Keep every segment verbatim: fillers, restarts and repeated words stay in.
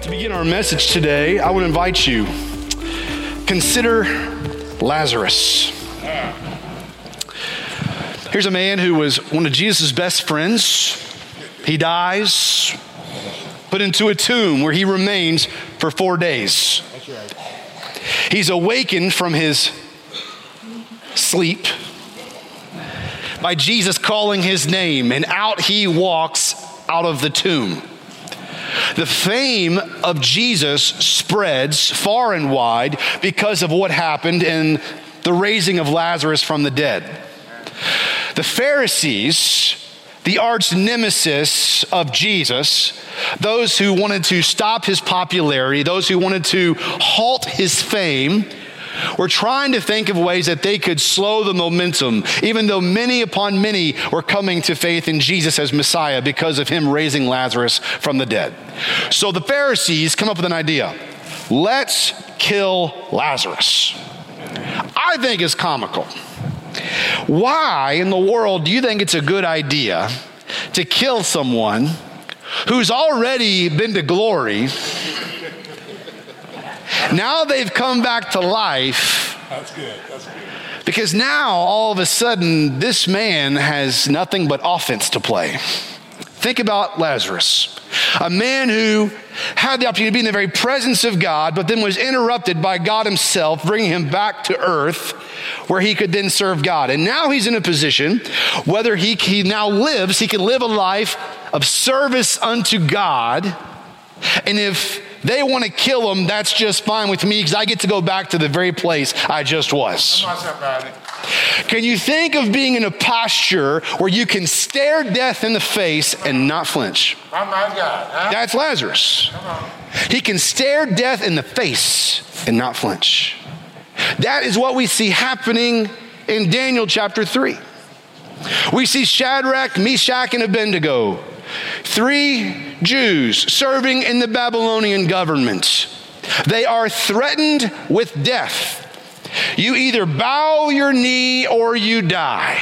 To begin our message today, I would invite you, consider Lazarus. Here's a man who was one of Jesus' best friends. He dies, put into a tomb where he remains for four days. That's right. He's awakened from his sleep by Jesus calling his name, and out he walks out of the tomb. The fame of Jesus spreads far and wide because of what happened in the raising of Lazarus from the dead. The Pharisees, the arch nemesis of Jesus, those who wanted to stop his popularity, those who wanted to halt his fame, were trying to think of ways that they could slow the momentum, even though many upon many were coming to faith in Jesus as Messiah because of him raising Lazarus from the dead. So the Pharisees come up with an idea. Let's kill Lazarus. I think it's comical. Why in the world do you think it's a good idea to kill someone who's already been to glory? Now they've come back to life. That's good. That's good. Because now, all of a sudden, this man has nothing but offense to play. Think about Lazarus, a man who had the opportunity to be in the very presence of God, but then was interrupted by God himself, bringing him back to earth, where he could then serve God. And now he's in a position, whether he, he now lives, he can live a life of service unto God. And if they want to kill him, that's just fine with me, because I get to go back to the very place I just was. Can you think of being in a posture where you can stare death in the face and not flinch? Oh my God. Huh? That's Lazarus. Come on. He can stare death in the face and not flinch. That is what we see happening in Daniel chapter three. We see Shadrach, Meshach, and Abednego, three Jews serving in the Babylonian government. They are threatened with death. You either bow your knee or you die.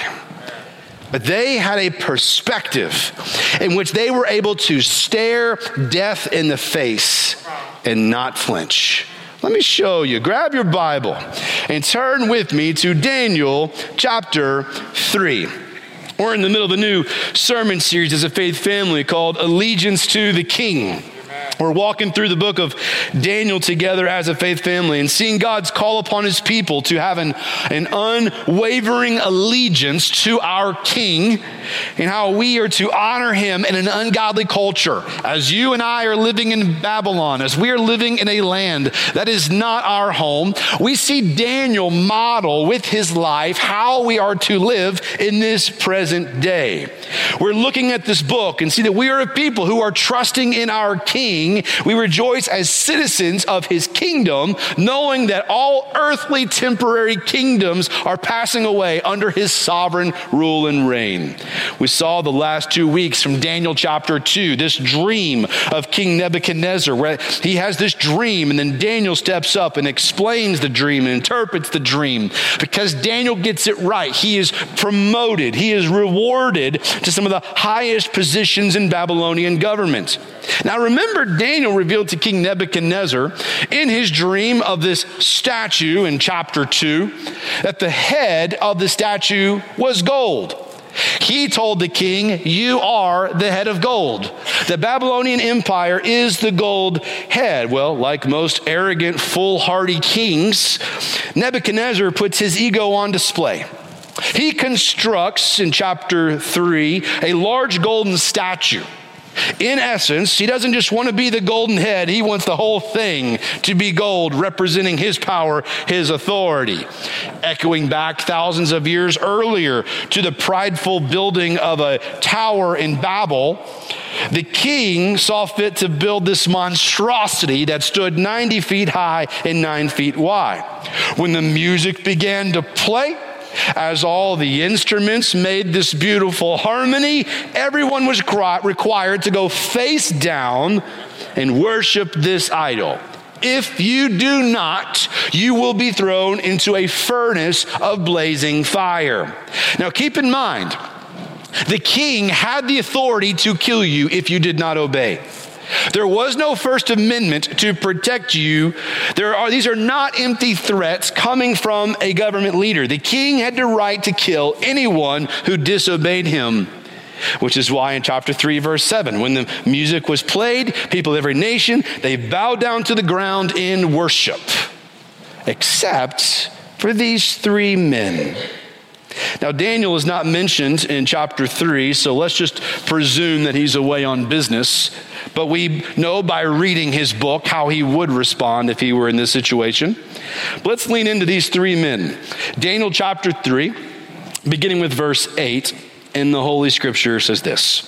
But they had a perspective in which they were able to stare death in the face and not flinch. Let me show you. Grab your Bible and turn with me to Daniel chapter three. We're in the middle of a new sermon series as a faith family called Allegiance to the King. We're walking through the book of Daniel together as a faith family and seeing God's call upon his people to have an, an unwavering allegiance to our King, and how we are to honor him in an ungodly culture. As you and I are living in Babylon, as we are living in a land that is not our home, we see Daniel model with his life how we are to live in this present day. We're looking at this book and see that we are a people who are trusting in our King. We rejoice as citizens of his kingdom, knowing that all earthly temporary kingdoms are passing away under his sovereign rule and reign. We saw the last two weeks from Daniel chapter two, this dream of King Nebuchadnezzar, where he has this dream, and then Daniel steps up and explains the dream and interprets the dream. Because Daniel gets it right, he is promoted, he is rewarded to some of the highest positions in Babylonian government. Now remember, Daniel revealed to King Nebuchadnezzar in his dream of this statue in chapter two that the head of the statue was gold. He told the king, you are the head of gold. The Babylonian Empire is the gold head. Well, like most arrogant, foolhardy kings, Nebuchadnezzar puts his ego on display. He constructs in chapter three a large golden statue. In essence, he doesn't just want to be the golden head, he wants the whole thing to be gold, representing his power, his authority. Echoing back thousands of years earlier to the prideful building of a tower in Babel, the king saw fit to build this monstrosity that stood ninety feet high and nine feet wide. When the music began to play, as all the instruments made this beautiful harmony, everyone was required to go face down and worship this idol. If you do not, you will be thrown into a furnace of blazing fire. Now keep in mind, the king had the authority to kill you if you did not obey. There was no First Amendment to protect you. There are, these are not empty threats coming from a government leader. The king had the right to kill anyone who disobeyed him, which is why in chapter three, verse seven, when the music was played, people of every nation, they bowed down to the ground in worship, except for these three men. Now, Daniel is not mentioned in chapter three, so let's just presume that he's away on business. But we know by reading his book how he would respond if he were in this situation. But let's lean into these three men. Daniel chapter three, beginning with verse eight, in the Holy Scripture says this.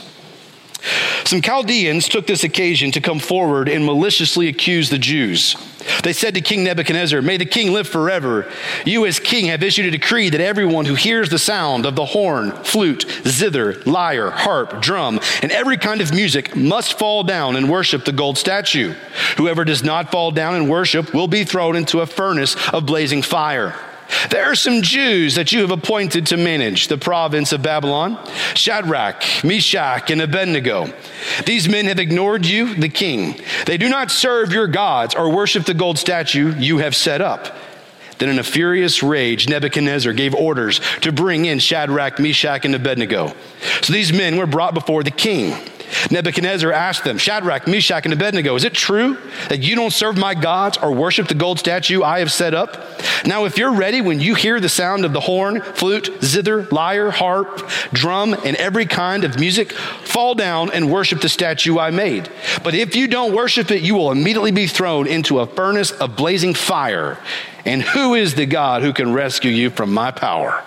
Some Chaldeans took this occasion to come forward and maliciously accuse the Jews. They said to King Nebuchadnezzar, "May the king live forever. You as king have issued a decree that everyone who hears the sound of the horn, flute, zither, lyre, harp, drum, and every kind of music must fall down and worship the gold statue. Whoever does not fall down and worship will be thrown into a furnace of blazing fire. There are some Jews that you have appointed to manage the province of Babylon, Shadrach, Meshach, and Abednego. These men have ignored you, the king. They do not serve your gods or worship the gold statue you have set up." Then in a furious rage, Nebuchadnezzar gave orders to bring in Shadrach, Meshach, and Abednego. So these men were brought before the king. Nebuchadnezzar asked them, "Shadrach, Meshach, and Abednego, is it true that you don't serve my gods or worship the gold statue I have set up? Now, if you're ready, when you hear the sound of the horn, flute, zither, lyre, harp, drum, and every kind of music, fall down and worship the statue I made. But if you don't worship it, you will immediately be thrown into a furnace of blazing fire. And who is the God who can rescue you from my power?"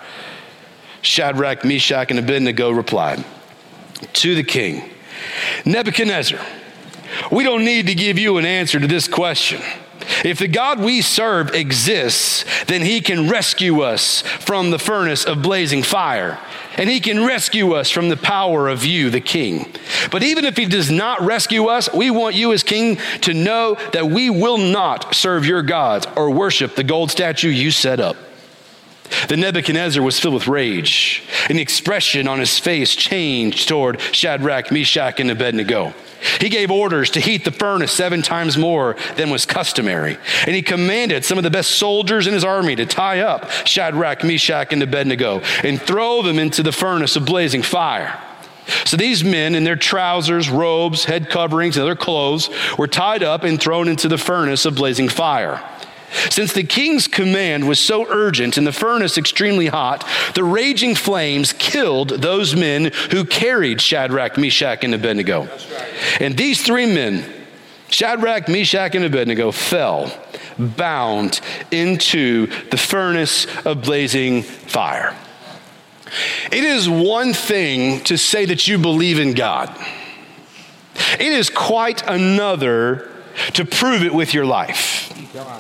Shadrach, Meshach, and Abednego replied to the king, "Nebuchadnezzar, we don't need to give you an answer to this question. If the God we serve exists, then he can rescue us from the furnace of blazing fire, and he can rescue us from the power of you, the king. But even if he does not rescue us, we want you as king to know that we will not serve your gods or worship the gold statue you set up." Then Nebuchadnezzar was filled with rage, and the expression on his face changed toward Shadrach, Meshach, and Abednego. He gave orders to heat the furnace seven times more than was customary, and he commanded some of the best soldiers in his army to tie up Shadrach, Meshach, and Abednego and throw them into the furnace of blazing fire. So these men in their trousers, robes, head coverings, and other clothes were tied up and thrown into the furnace of blazing fire. Since the king's command was so urgent and the furnace extremely hot, the raging flames killed those men who carried Shadrach, Meshach, and Abednego. And these three men, Shadrach, Meshach, and Abednego, fell bound into the furnace of blazing fire. It is one thing to say that you believe in God. It is quite another to prove it with your life.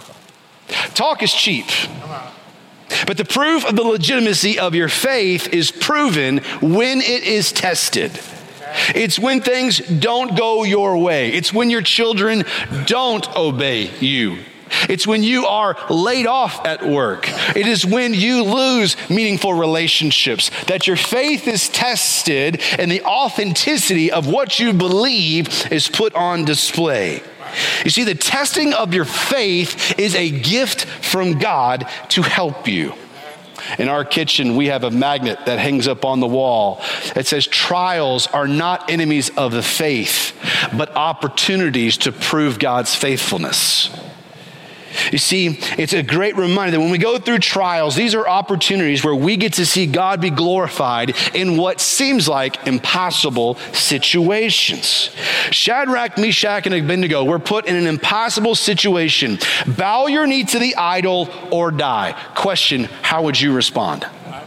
Talk is cheap, but the proof of the legitimacy of your faith is proven when it is tested. It's when things don't go your way. It's when your children don't obey you. It's when you are laid off at work. It is when you lose meaningful relationships that your faith is tested and the authenticity of what you believe is put on display. You see, the testing of your faith is a gift from God to help you. In our kitchen, we have a magnet that hangs up on the wall. It says, "Trials are not enemies of the faith, but opportunities to prove God's faithfulness." You see, it's a great reminder that when we go through trials, these are opportunities where we get to see God be glorified in what seems like impossible situations. Shadrach, Meshach, and Abednego were put in an impossible situation. Bow your knee to the idol or die. Question, how would you respond?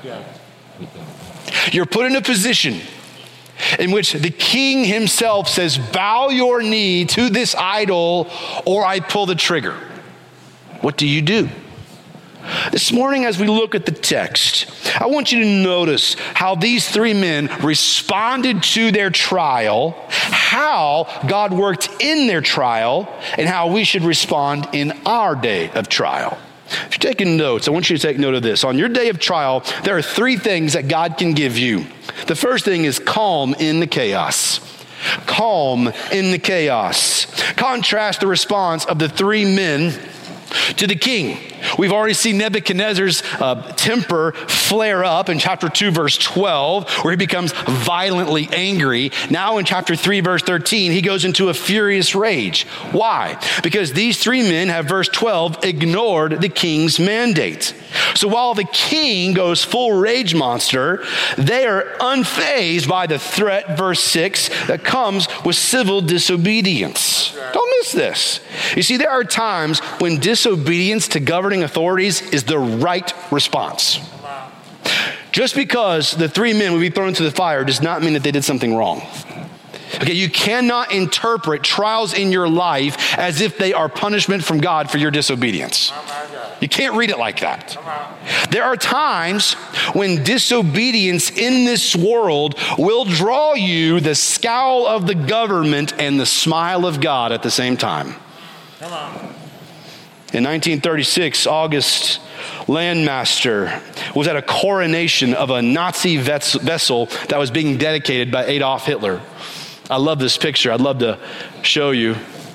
You're put in a position in which the king himself says, bow your knee to this idol or I pull the trigger. What do you do? This morning, as we look at the text, I want you to notice how these three men responded to their trial, how God worked in their trial, and how we should respond in our day of trial. If you're taking notes, I want you to take note of this. On your day of trial, there are three things that God can give you. The first thing is calm in the chaos. calm in the chaos. Contrast the response of the three men to the king. We've already seen Nebuchadnezzar's uh, temper flare up in chapter two, verse twelve, where he becomes violently angry. Now in chapter three, verse thirteen, he goes into a furious rage. Why? Because these three men have, verse twelve, ignored the king's mandate. So while the king goes full rage monster, they are unfazed by the threat, verse six, that comes with civil disobedience. Don't miss this. You see, there are times when disobedience to governing authorities is the right response. Just because the three men would be thrown into the fire does not mean that they did something wrong. Okay, you cannot interpret trials in your life as if they are punishment from God for your disobedience. You can't read it like that. There are times when disobedience in this world will draw you the scowl of the government and the smile of God at the same time. Come on. In nineteen thirty-six, August Landmaster was at a coronation of a Nazi vessel that was being dedicated by Adolf Hitler. I love this picture. I'd love to show you.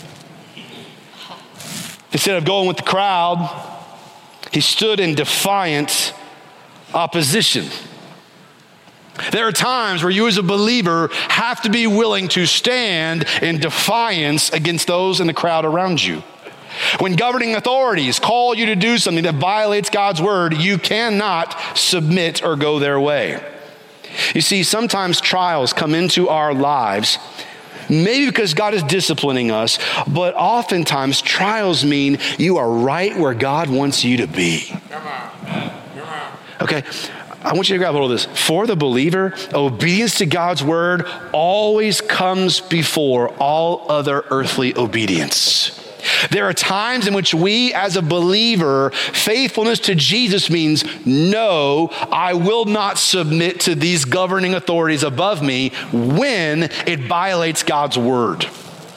Instead of going with the crowd, he stood in defiant opposition. There are times where you as a believer have to be willing to stand in defiance against those in the crowd around you. When governing authorities call you to do something that violates God's word, you cannot submit or go their way. You see, sometimes trials come into our lives, maybe because God is disciplining us, but oftentimes trials mean you are right where God wants you to be. Come on. Come on. Okay, I want you to grab hold of this. For the believer, obedience to God's word always comes before all other earthly obedience. There are times in which we as a believer, faithfulness to Jesus means, no, I will not submit to these governing authorities above me when it violates God's word.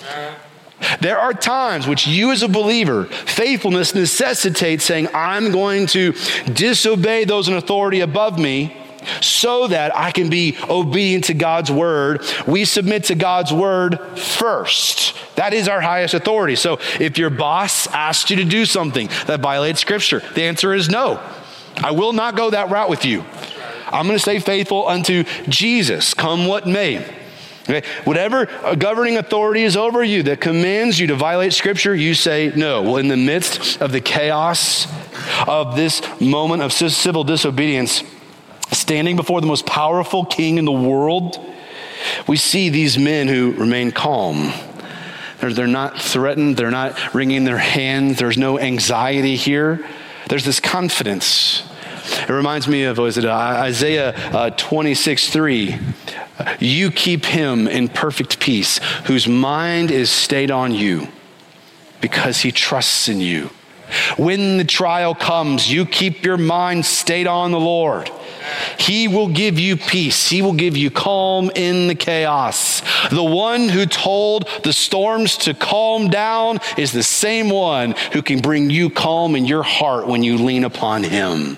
There are times which you as a believer, faithfulness necessitates saying, I'm going to disobey those in authority above me so that I can be obedient to God's word. We submit to God's word first. That is our highest authority. So if your boss asks you to do something that violates scripture, the answer is no. I will not go that route with you. I'm going to stay faithful unto Jesus, come what may. Okay? Whatever governing authority is over you that commands you to violate scripture, you say no. Well, in the midst of the chaos of this moment of civil disobedience, standing before the most powerful king in the world, we see these men who remain calm. They're, they're not threatened. They're not wringing their hands. There's no anxiety here. There's this confidence. It reminds me of, what is it, Isaiah uh, twenty-six three. You keep him in perfect peace, whose mind is stayed on you because he trusts in you. When the trial comes, you keep your mind stayed on the Lord. He will give you peace. He will give you calm in the chaos. The one who told the storms to calm down is the same one who can bring you calm in your heart when you lean upon him.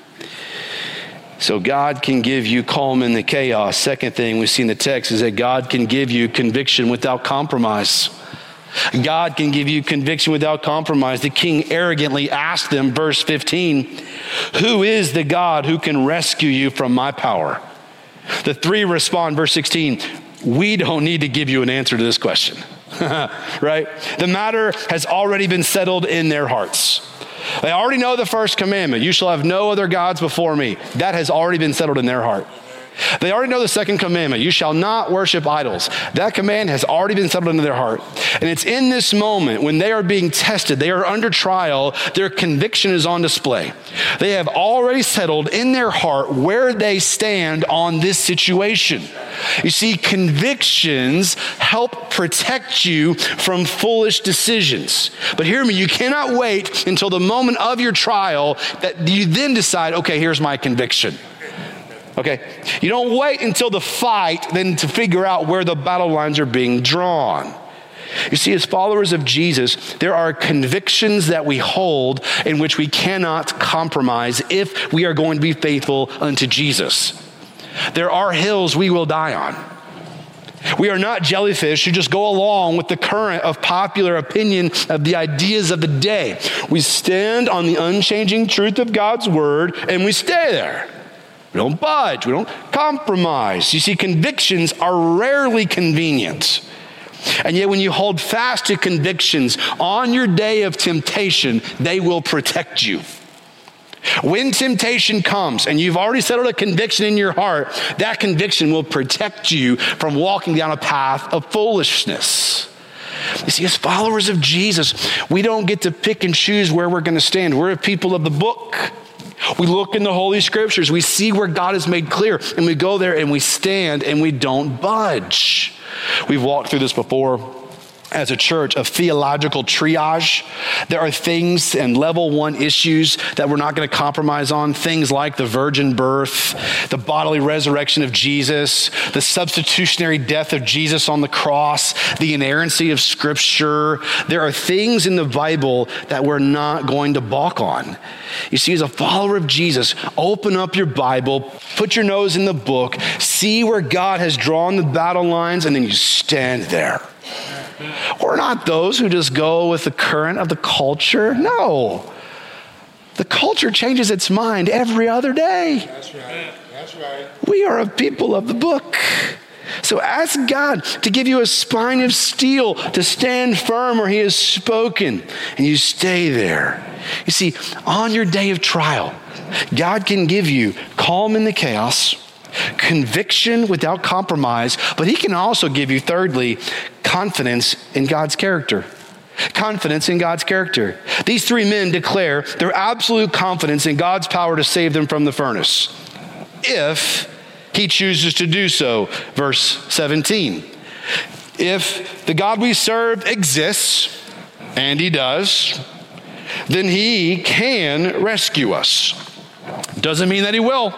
So God can give you calm in the chaos. Second thing we see in the text is that God can give you conviction without compromise. God can give you conviction without compromise. The king arrogantly asked them, verse fifteen, who is the God who can rescue you from my power? The three respond, verse sixteen, we don't need to give you an answer to this question. Right? The matter has already been settled in their hearts. They already know the first commandment, you shall have no other gods before me. That has already been settled in their heart. They already know the second commandment, you shall not worship idols. That command has already been settled into their heart. And it's in this moment when they are being tested, they are under trial, their conviction is on display. They have already settled in their heart where they stand on this situation. You see, convictions help protect you from foolish decisions. But hear me, you cannot wait until the moment of your trial that you then decide, okay, here's my conviction. Okay, you don't wait until the fight then to figure out where the battle lines are being drawn. You see, as followers of Jesus, there are convictions that we hold in which we cannot compromise if we are going to be faithful unto Jesus. There are hills we will die on. We are not jellyfish who just go along with the current of popular opinion of the ideas of the day. We stand on the unchanging truth of God's word and we stay there. We don't budge. We don't compromise. You see, convictions are rarely convenient. And yet when you hold fast to convictions on your day of temptation, they will protect you. When temptation comes and you've already settled a conviction in your heart, that conviction will protect you from walking down a path of foolishness. You see, as followers of Jesus, we don't get to pick and choose where we're going to stand. We're a people of the book. We look in the Holy Scriptures, we see where God has made clear, and we go there and we stand and we don't budge. We've walked through this before. As a church of theological triage, there are things and level one issues that we're not going to compromise on. Things like the virgin birth, the bodily resurrection of Jesus, the substitutionary death of Jesus on the cross, the inerrancy of Scripture. There are things in the Bible that we're not going to balk on. You see, as a follower of Jesus, open up your Bible, put your nose in the book, see where God has drawn the battle lines, and then you stand there. We're not those who just go with the current of the culture. No. The culture changes its mind every other day. That's right. That's right. We are a people of the book. So ask God to give you a spine of steel to stand firm where he has spoken, and you stay there. You see, on your day of trial, God can give you calm in the chaos, conviction without compromise, but he can also give you, thirdly, confidence in God's character. Confidence in God's character. These three men declare their absolute confidence in God's power to save them from the furnace, if he chooses to do so. Verse seventeen. If the God we serve exists, and he does, then he can rescue us. Doesn't mean that he will.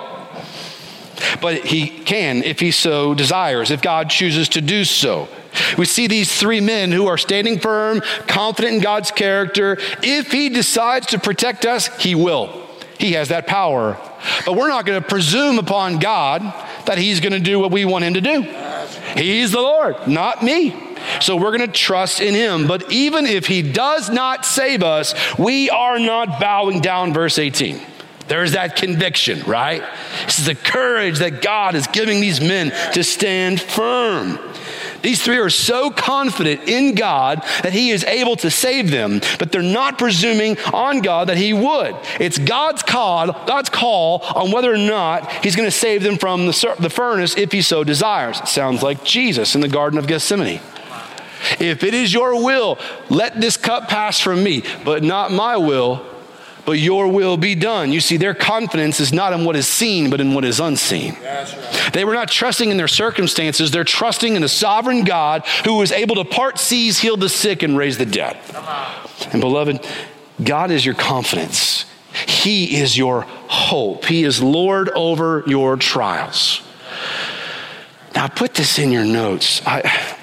But he can if he so desires, if God chooses to do so. We see these three men who are standing firm, confident in God's character. If he decides to protect us, he will. He has that power. But we're not going to presume upon God that he's going to do what we want him to do. He's the Lord, not me. So we're going to trust in him. But even if he does not save us, we are not bowing down. Verse eighteen. There's that conviction, right? This is the courage that God is giving these men to stand firm. These three are so confident in God that he is able to save them, but they're not presuming on God that he would. It's God's call, God's call on whether or not he's going to save them from the, the furnace if he so desires. It sounds like Jesus in the Garden of Gethsemane. If it is your will, let this cup pass from me, but not my will, but your will be done. You see, their confidence is not in what is seen, but in what is unseen. That's right. They were not trusting in their circumstances. They're trusting in a sovereign God who was able to part seas, heal the sick, and raise the dead. And beloved, God is your confidence. He is your hope. He is Lord over your trials. Now, put this in your notes. I...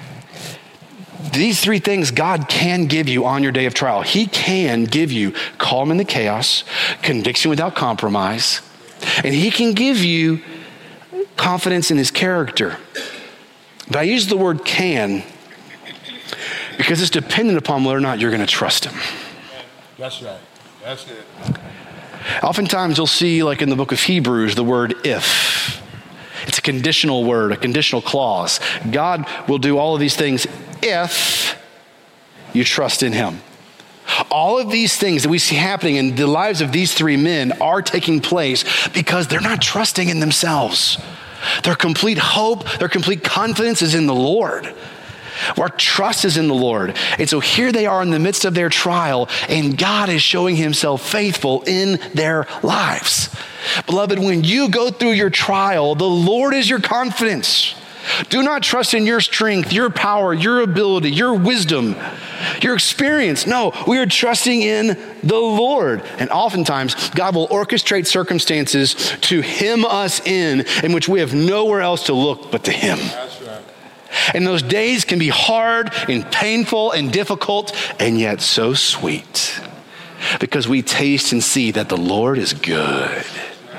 These three things God can give you on your day of trial. He can give you calm in the chaos, conviction without compromise, and he can give you confidence in his character. But I use the word can because it's dependent upon whether or not you're going to trust him. That's right. That's it. Oftentimes you'll see, like in the book of Hebrews, the word if. It's a conditional word, a conditional clause. God will do all of these things if you trust in him. All of these things that we see happening in the lives of these three men are taking place because they're not trusting in themselves. Their complete hope, their complete confidence is in the Lord. Our trust is in the Lord. And so here they are in the midst of their trial, and God is showing himself faithful in their lives. Beloved, when you go through your trial, the Lord is your confidence. Do not trust in your strength, your power, your ability, your wisdom, your experience. No, we are trusting in the Lord. And oftentimes, God will orchestrate circumstances to hem us in, in which we have nowhere else to look but to him. That's right. And those days can be hard and painful and difficult, and yet so sweet. Because we taste and see that the Lord is good.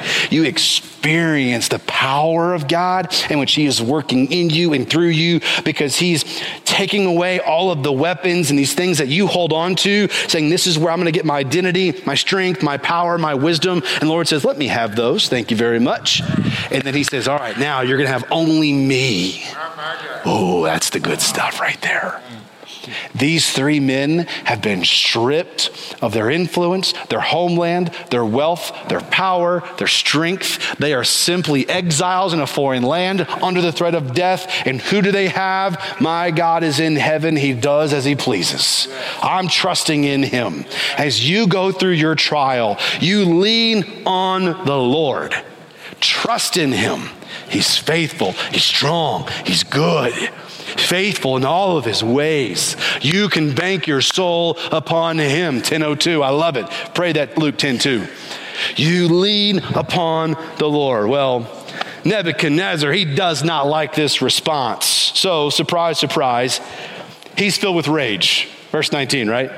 You experience the power of God in which he is working in you and through you, because he's taking away all of the weapons and these things that you hold on to, saying, this is where I'm going to get my identity, my strength, my power, my wisdom. And the Lord says, let me have those. Thank you very much. And then he says, all right, now you're going to have only me. Oh, that's the good stuff right there. These three men have been stripped of their influence, their homeland, their wealth, their power, their strength. They are simply exiles in a foreign land under the threat of death. And who do they have? My God is in heaven. He does as he pleases. I'm trusting in him. As you go through your trial, you lean on the Lord. Trust in him. He's faithful. He's strong. He's good. Faithful in all of his ways. You can bank your soul upon him. ten oh two, I love it. Pray that Luke ten two. You lean upon the Lord. Well, Nebuchadnezzar, he does not like this response. So, surprise, surprise, he's filled with rage. Verse nineteen, right?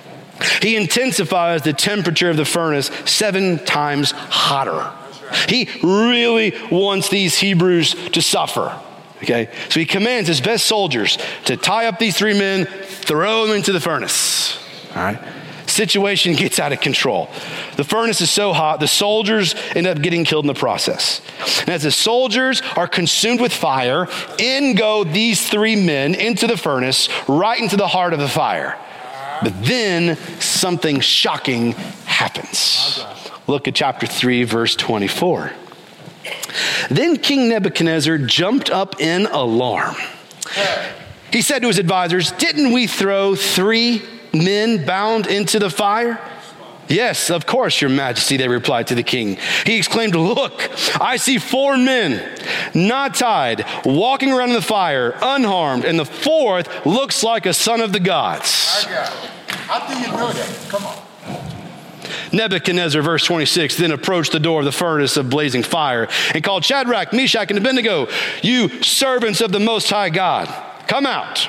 He intensifies the temperature of the furnace seven times hotter. He really wants these Hebrews to suffer. Okay, so he commands his best soldiers to tie up these three men, throw them into the furnace. All right, situation gets out of control. The furnace is so hot, the soldiers end up getting killed in the process. And as the soldiers are consumed with fire, in go these three men into the furnace, right into the heart of the fire. But then something shocking happens. Look at chapter three, verse twenty-four. Then King Nebuchadnezzar jumped up in alarm. He said to his advisors, didn't we throw three men bound into the fire? Yes, of course, your majesty, they replied to the king. He exclaimed, look, I see four men not tied, walking around in the fire, unharmed, and the fourth looks like a son of the gods. How do you know that? Come on. Nebuchadnezzar, verse twenty-six, then approached the door of the furnace of blazing fire and called Shadrach, Meshach, and Abednego, you servants of the Most High God, come out.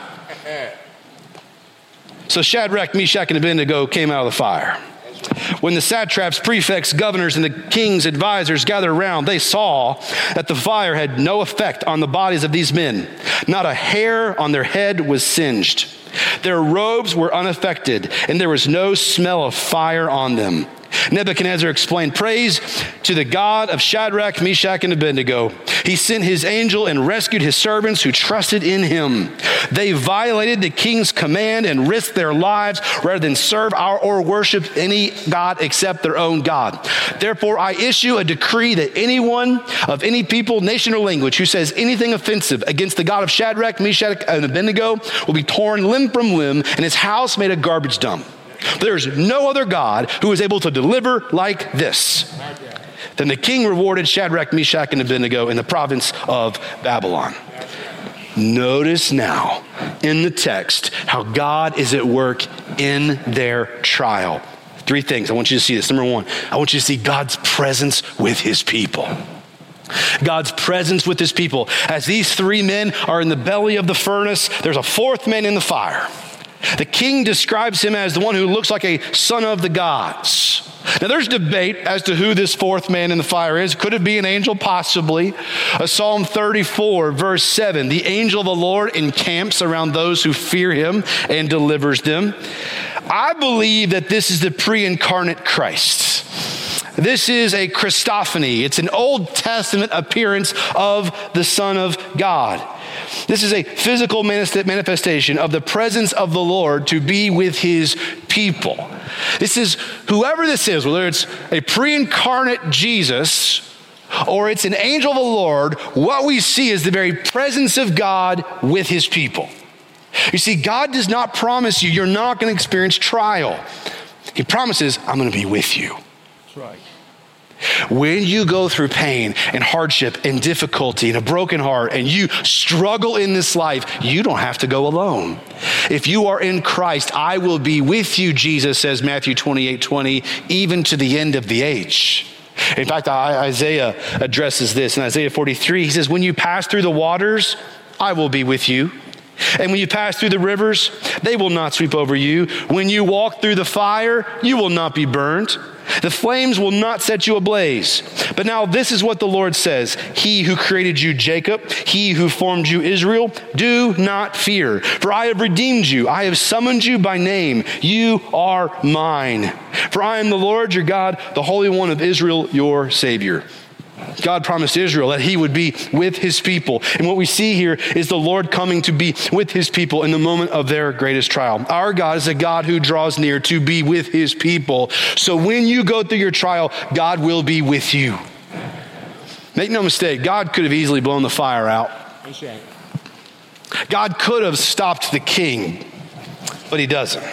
So Shadrach, Meshach, and Abednego came out of the fire. When the satraps, prefects, governors, and the king's advisors gathered around, they saw that the fire had no effect on the bodies of these men. Not a hair on their head was singed. Their robes were unaffected, and there was no smell of fire on them. Nebuchadnezzar explained, praise to the God of Shadrach, Meshach, and Abednego. He sent his angel and rescued his servants who trusted in him. They violated the king's command and risked their lives rather than serve our or worship any God except their own God. Therefore, I issue a decree that anyone of any people, nation, or language who says anything offensive against the God of Shadrach, Meshach, and Abednego will be torn limb from limb and his house made a garbage dump. There's no other God who is able to deliver like this. Then the king rewarded Shadrach, Meshach, and Abednego in the province of Babylon. Notice now in the text how God is at work in their trial. Three things. I want you to see this. Number one, I want you to see God's presence with his people. God's presence with his people. As these three men are in the belly of the furnace, there's a fourth man in the fire. The king describes him as the one who looks like a son of the gods. Now there's debate as to who this fourth man in the fire is. Could it be an angel? Possibly. A Psalm thirty-four verse seven, the angel of the Lord encamps around those who fear him and delivers them. I believe that this is the pre-incarnate Christ. This is a Christophany. It's an Old Testament appearance of the Son of God. This is a physical manifestation of the presence of the Lord to be with his people. This is, whoever this is, whether it's a pre-incarnate Jesus or it's an angel of the Lord, what we see is the very presence of God with his people. You see, God does not promise you you're not going to experience trial. He promises, I'm going to be with you. That's right. When you go through pain and hardship and difficulty and a broken heart and you struggle in this life, you don't have to go alone. If you are in Christ, I will be with you, Jesus says, Matthew twenty-eight twenty, even to the end of the age. In fact, Isaiah addresses this in Isaiah forty-three. He says, when you pass through the waters, I will be with you. And when you pass through the rivers, they will not sweep over you. When you walk through the fire, you will not be burned. The flames will not set you ablaze. But now this is what the Lord says. He who created you, Jacob, he who formed you, Israel, do not fear. For I have redeemed you. I have summoned you by name. You are mine. For I am the Lord your God, the Holy One of Israel, your Savior. God promised Israel that he would be with his people. And what we see here is the Lord coming to be with his people in the moment of their greatest trial. Our God is a God who draws near to be with his people. So when you go through your trial, God will be with you. Make no mistake, God could have easily blown the fire out. God could have stopped the king, but he doesn't.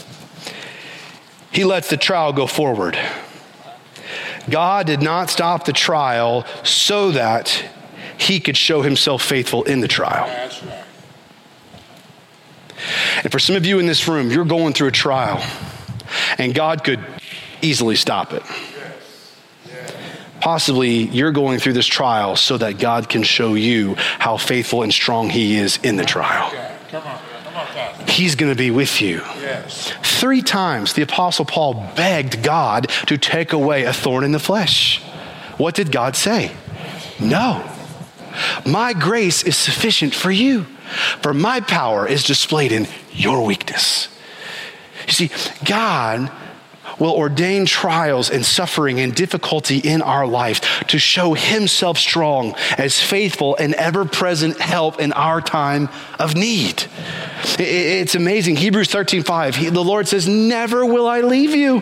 He lets the trial go forward. God did not stop the trial so that he could show himself faithful in the trial. That's right. And for some of you in this room, you're going through a trial, and God could easily stop it. Possibly you're going through this trial so that God can show you how faithful and strong he is in the trial. Come on, come on, Pastor. He's going to be with you. Yes. Three times the Apostle Paul begged God to take away a thorn in the flesh. What did God say? No. My grace is sufficient for you, for my power is displayed in your weakness. You see, God will ordain trials and suffering and difficulty in our life to show himself strong as faithful and ever-present help in our time of need. It's amazing. Hebrews thirteen five, the Lord says, never will I leave you.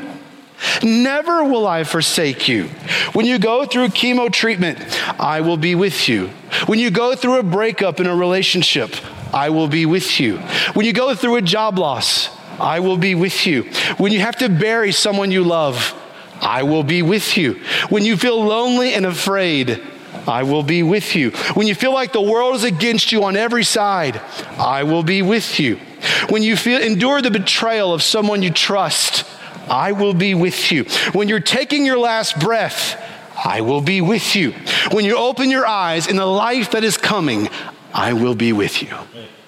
Never will I forsake you. When you go through chemo treatment, I will be with you. When you go through a breakup in a relationship, I will be with you. When you go through a job loss, I will be with you. When you have to bury someone you love, I will be with you. When you feel lonely and afraid, I will be with you. When you feel like the world is against you on every side, I will be with you. When you feel endure the betrayal of someone you trust, I will be with you. When you're taking your last breath, I will be with you. When you open your eyes in the life that is coming, I will be with you.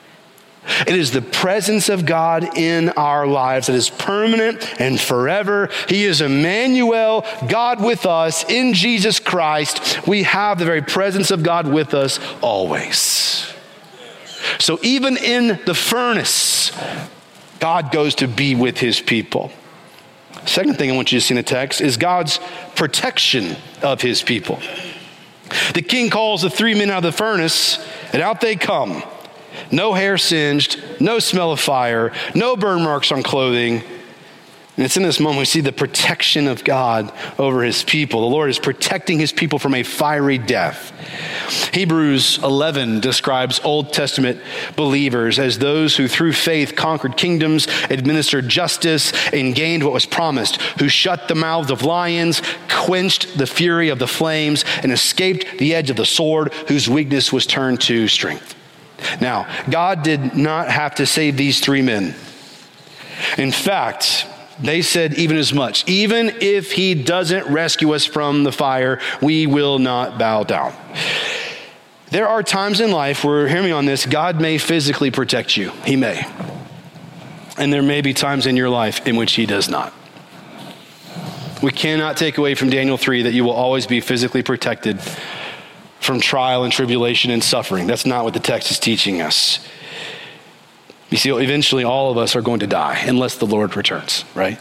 It is the presence of God in our lives that is permanent and forever. He is Emmanuel, God with us in Jesus Christ. We have the very presence of God with us always. So even in the furnace, God goes to be with his people. Second thing I want you to see in the text is God's protection of his people. The king calls the three men out of the furnace, and out they come. No hair singed, no smell of fire, no burn marks on clothing. And it's in this moment we see the protection of God over his people. The Lord is protecting his people from a fiery death. Hebrews eleven describes Old Testament believers as those who through faith conquered kingdoms, administered justice, and gained what was promised, who shut the mouths of lions, quenched the fury of the flames, and escaped the edge of the sword, whose weakness was turned to strength. Now, God did not have to save these three men. In fact, they said even as much. Even if he doesn't rescue us from the fire, we will not bow down. There are times in life where, hear me on this, God may physically protect you. He may. And there may be times in your life in which he does not. We cannot take away from Daniel three that you will always be physically protected from trial and tribulation and suffering. That's not what the text is teaching us. You see, eventually all of us are going to die unless the Lord returns, right?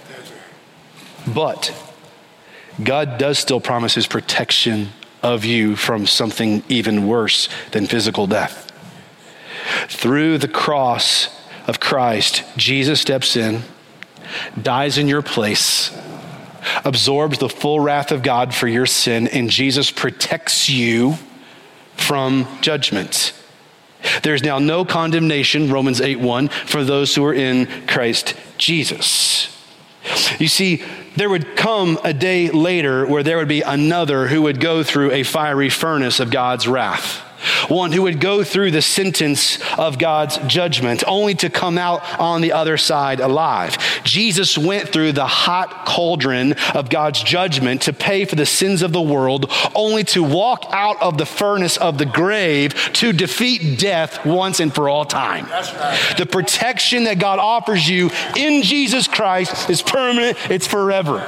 But God does still promise his protection of you from something even worse than physical death. Through the cross of Christ, Jesus steps in, dies in your place, absorbs the full wrath of God for your sin, and Jesus protects you from judgment. There's now no condemnation, Romans eight one, for those who are in Christ Jesus. You see, there would come a day later where there would be another who would go through a fiery furnace of God's wrath. One who would go through the sentence of God's judgment only to come out on the other side alive. Jesus went through the hot cauldron of God's judgment to pay for the sins of the world, only to walk out of the furnace of the grave to defeat death once and for all time. That's right. The protection that God offers you in Jesus Christ is permanent, it's forever.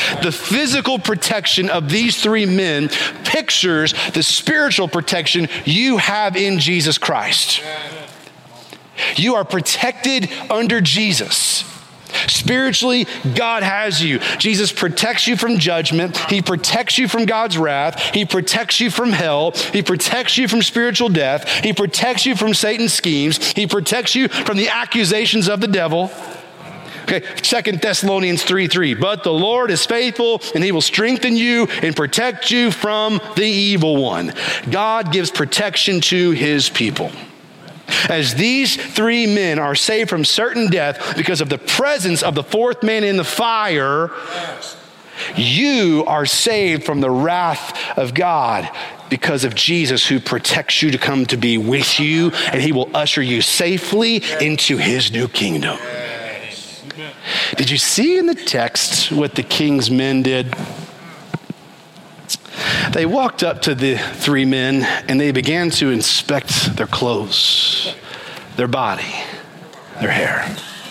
The physical protection of these three men pictures the spiritual protection you have in Jesus Christ. You are protected under Jesus. Spiritually, God has you. Jesus protects you from judgment. He protects you from God's wrath. He protects you from hell. He protects you from spiritual death. He protects you from Satan's schemes. He protects you from the accusations of the devil. Okay, Second Thessalonians three three. But the Lord is faithful, and he will strengthen you and protect you from the evil one. God gives protection to his people. As these three men are saved from certain death because of the presence of the fourth man in the fire, you are saved from the wrath of God because of Jesus, who protects you to come to be with you, and he will usher you safely into his new kingdom. Did you see in the text what the king's men did? They walked up to the three men and they began to inspect their clothes, their body, their hair.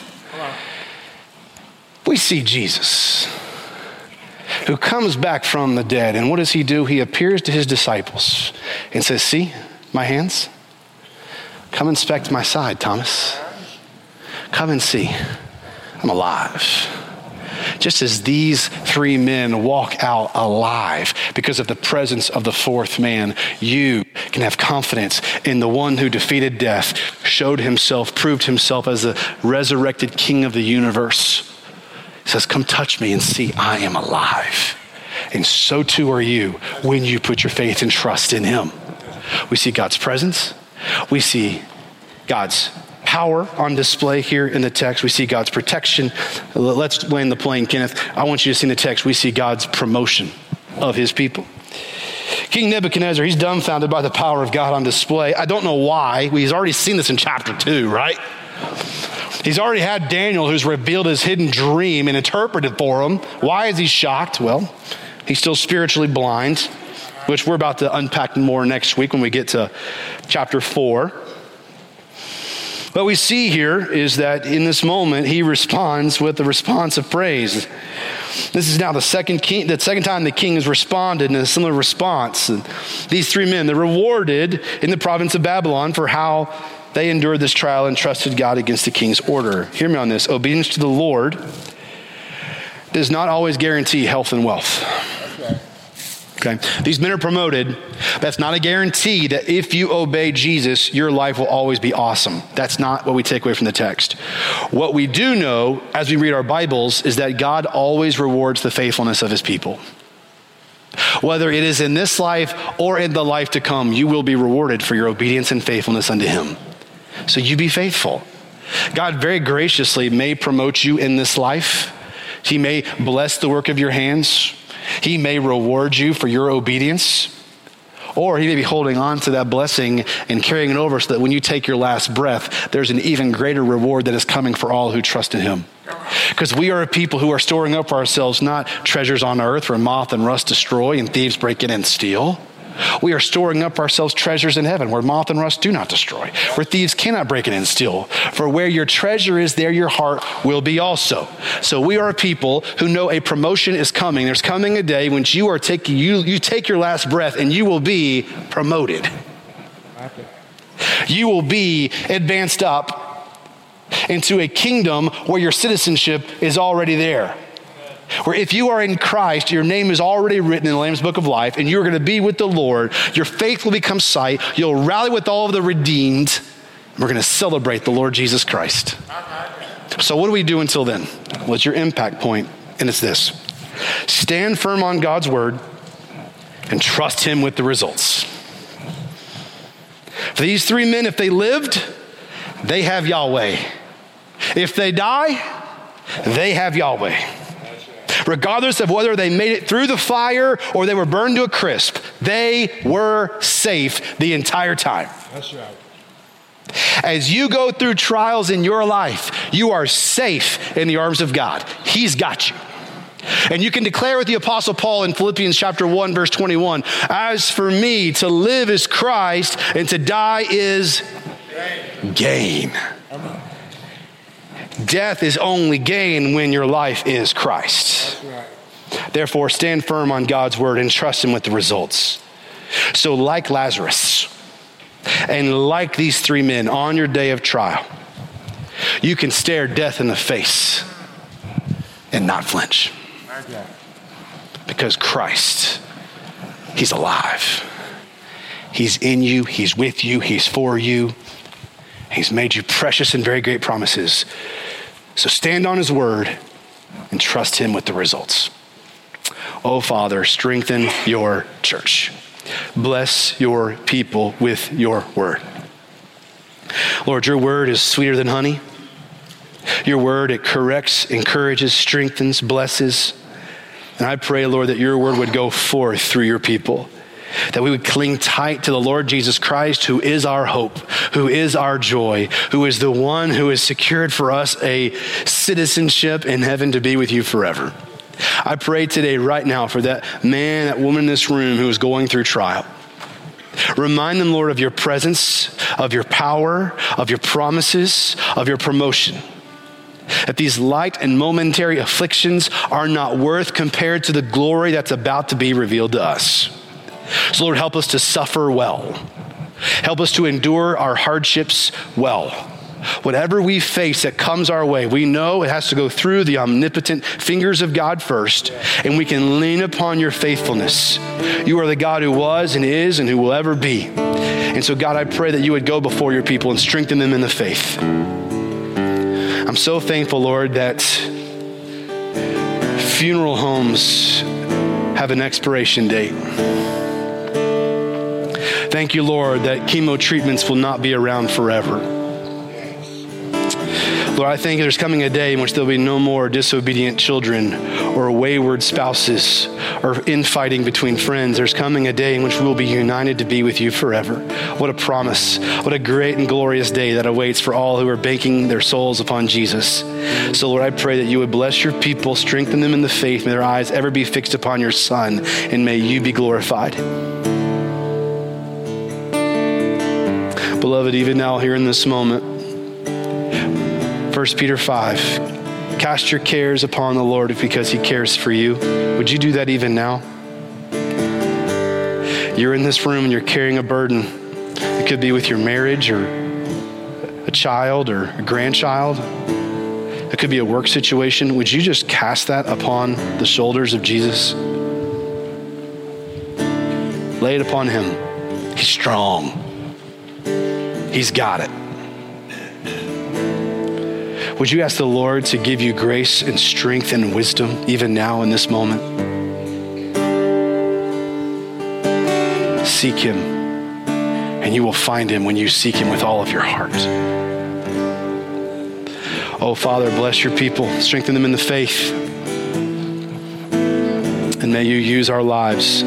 We see Jesus, who comes back from the dead. And what does he do? He appears to his disciples and says, see my hands? Come inspect my side, Thomas. Come and see. I'm alive. Just as these three men walk out alive because of the presence of the fourth man, you can have confidence in the one who defeated death, showed himself, proved himself as the resurrected king of the universe. He says, come touch me and see I am alive. And so too are you when you put your faith and trust in him. We see God's presence. We see God's power on display here in the text. We see God's protection. Let's land the plane, Kenneth. I want you to see in the text, we see God's promotion of his people. King Nebuchadnezzar, he's dumbfounded by the power of God on display. I don't know why. He's already seen this in chapter two, right? He's already had Daniel, who's revealed his hidden dream and interpreted for him. Why is he shocked? Well, he's still spiritually blind, which we're about to unpack more next week when we get to chapter four. What we see here is that in this moment, he responds with a response of praise. This is now the second king, the second time the king has responded in a similar response. And these three men, they're rewarded in the province of Babylon for how they endured this trial and trusted God against the king's order. Hear me on this. Obedience to the Lord does not always guarantee health and wealth. Okay. These men are promoted. That's not a guarantee that if you obey Jesus, your life will always be awesome. That's not what we take away from the text. What we do know as we read our Bibles is that God always rewards the faithfulness of his people. Whether it is in this life or in the life to come, you will be rewarded for your obedience and faithfulness unto him. So you be faithful. God very graciously may promote you in this life. He may bless the work of your hands. He may reward you for your obedience, or he may be holding on to that blessing and carrying it over so that when you take your last breath, there's an even greater reward that is coming for all who trust in him. Because we are a people who are storing up for ourselves not treasures on earth where moth and rust destroy and thieves break in and steal. We are storing up ourselves treasures in heaven where moth and rust do not destroy, where thieves cannot break in and steal. For where your treasure is, there your heart will be also. So we are a people who know a promotion is coming. There's coming a day when you are taking you you take your last breath and you will be promoted. You will be advanced up into a kingdom where your citizenship is already there. Where if you are in Christ, your name is already written in the Lamb's Book of Life, and you're going to be with the Lord. Your faith will become sight. You'll rally with all of the redeemed. And we're going to celebrate the Lord Jesus Christ. So what do we do until then? What's your impact point? And it's this. Stand firm on God's word and trust him with the results. For these three men, if they lived, they have Yahweh. If they die, they have Yahweh. Regardless of whether they made it through the fire or they were burned to a crisp, they were safe the entire time. That's right. As you go through trials in your life, you are safe in the arms of God. He's got you. And you can declare with the Apostle Paul in Philippians chapter one, verse twenty-one, as for me, to live is Christ and to die is gain. Death is only gain when your life is Christ. Therefore, stand firm on God's word and trust him with the results. So like Lazarus and like these three men on your day of trial, you can stare death in the face and not flinch. Because Christ, he's alive. He's in you, he's with you, he's for you. He's made you precious and very great promises. So stand on his word and trust him with the results. Oh, Father, strengthen your church. Bless your people with your word. Lord, your word is sweeter than honey. Your word, it corrects, encourages, strengthens, blesses. And I pray, Lord, that your word would go forth through your people, that we would cling tight to the Lord Jesus Christ, who is our hope, who is our joy, who is the one who has secured for us a citizenship in heaven to be with you forever. I pray today, right now, for that man, that woman in this room who is going through trial. Remind them, Lord, of your presence, of your power, of your promises, of your promotion. That these light and momentary afflictions are not worth compared to the glory that's about to be revealed to us. So Lord, help us to suffer well. Help us to endure our hardships well. Whatever we face that comes our way, we know it has to go through the omnipotent fingers of God first, and we can lean upon your faithfulness. You are the God who was and is and who will ever be. And so God, I pray that you would go before your people and strengthen them in the faith. I'm so thankful, Lord, that funeral homes have an expiration date. Thank you, Lord, that chemo treatments will not be around forever. Lord, I think there's coming a day in which there'll be no more disobedient children or wayward spouses or infighting between friends. There's coming a day in which we will be united to be with you forever. What a promise. What a great and glorious day that awaits for all who are banking their souls upon Jesus. So Lord, I pray that you would bless your people, strengthen them in the faith. May their eyes ever be fixed upon your Son, and may you be glorified. Beloved, even now here in this moment, First Peter five, cast your cares upon the Lord because he cares for you. Would you do that even now? You're in this room and you're carrying a burden. It could be with your marriage or a child or a grandchild. It could be a work situation. Would you just cast that upon the shoulders of Jesus? Lay it upon him. He's strong. He's got it. Would you ask the Lord to give you grace and strength and wisdom even now in this moment? Seek him, and you will find him when you seek him with all of your heart. Oh, Father, bless your people. Strengthen them in the faith. And may you use our lives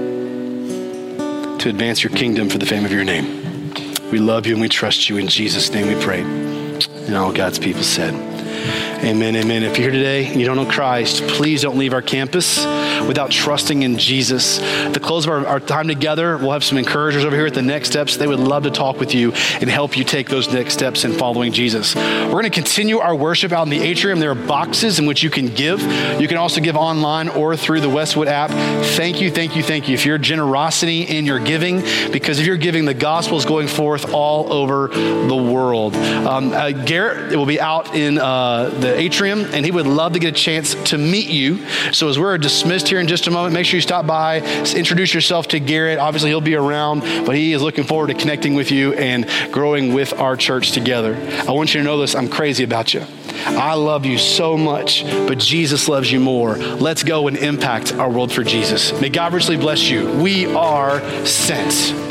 to advance your kingdom for the fame of your name. We love you and we trust you. In Jesus' name we pray. And all God's people said, amen, amen. If you're here today and you don't know Christ, please don't leave our campus without trusting in Jesus. At the close of our, our time together, we'll have some encouragers over here at the Next Steps. They would love to talk with you and help you take those next steps in following Jesus. We're going to continue our worship out in the atrium. There are boxes in which you can give. You can also give online or through the Westwood app. Thank you, thank you, thank you for your generosity in your giving, because if you're giving, the gospel is going forth all over the world. Um, uh, Garrett will be out in uh, the atrium, and he would love to get a chance to meet you. So as we're dismissed here in just a moment, make sure you stop by, introduce yourself to Garrett. Obviously, he'll be around, but he is looking forward to connecting with you and growing with our church together. I want you to know this. I'm crazy about you. I love you so much, but Jesus loves you more. Let's go and impact our world for Jesus. May God richly bless you. We are sent.